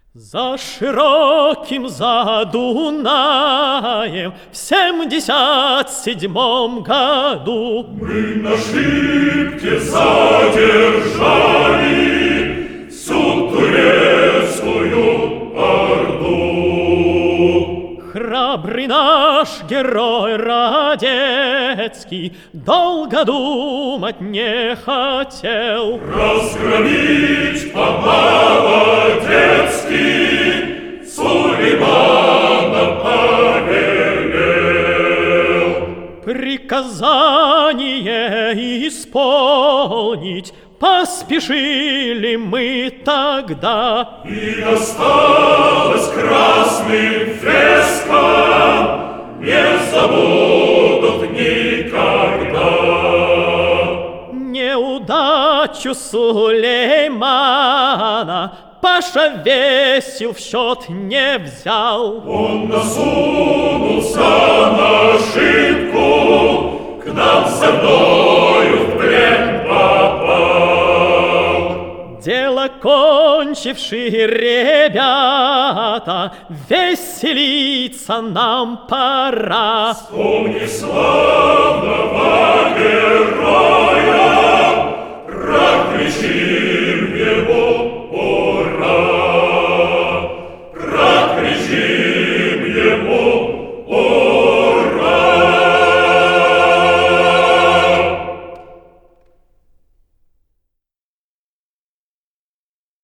За широким Задунаем в 77 году мы на Шипке задержали всю турецкую орду. Храбрый наш герой Радецкий долго думать не хотел. Разгромить по-молодецки Сулеймана повелел. Приказание исполнить поспешили мы тогда. И досталось красным фескам, не забудут никогда. Неудачу Сулеймана Паша весел в счет не взял. Он насунулся на ошибку, к нам со мною в плен попал. Дело кончившие ребята, веселиться нам пора. Вспомни славного героя, прокричим ему ура, прокричим.